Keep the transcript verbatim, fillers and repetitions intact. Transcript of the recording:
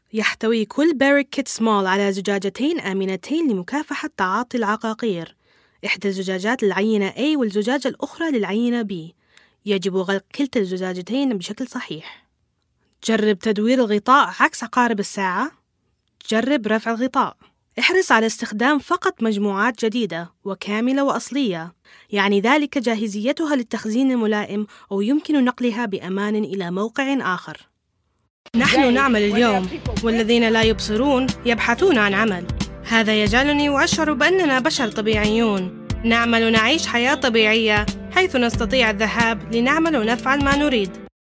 يحتوي كل باريك كيت سمول على زجاجتين آمنتين لمكافحة تعاطي العقاقير، إحدى الزجاجات للعينة A والزجاجة الأخرى للعينة B. يجب غلق كلتا الزجاجتين بشكل صحيح. جرب تدوير الغطاء عكس عقارب الساعة. جرب رفع الغطاء. احرص على استخدام فقط مجموعات جديدة وكاملة وأصلية، يعني ذلك جاهزيتها للتخزين الملائم أو يمكن نقلها بأمان إلى موقع آخر. نحن نعمل اليوم، والذين لا يبصرون يبحثون عن عمل. هذا يجعلني أشعر بأننا بشر طبيعيون، نعمل ونعيش حياة طبيعية حيث نستطيع الذهاب لنعمل ونفعل ما نريد.